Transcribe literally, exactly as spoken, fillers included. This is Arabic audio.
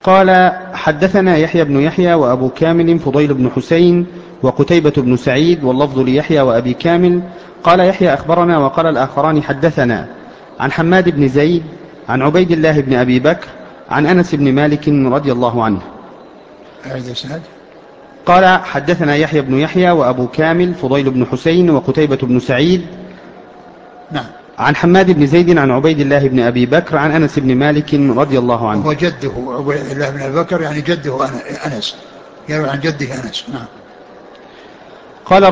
قال: حدثنا يحيى بن يحيى وأبو كامل فضيل بن حسين وقتيبة بن سعيد، واللفظ ليحيى وأبي كامل. قال يحيى: أخبرنا، وقال الآخران حدثنا، عن حماد بن زيد عن عبيد الله بن أبي بكر عن أنس بن مالك رضي الله عنه. قال: حدثنا يحيى بن يحيى وأبو كامل فضيل بن حسين وقتيبة بن سعيد نعم. عن حماد بن زيد عن عبيد الله بن أبي بكر عن أنس بن مالك رضي الله عنه. وهو جده عبيد الله بن أبي بكر، يعني جده أنس، يروي عن جده أنس. نعم. قال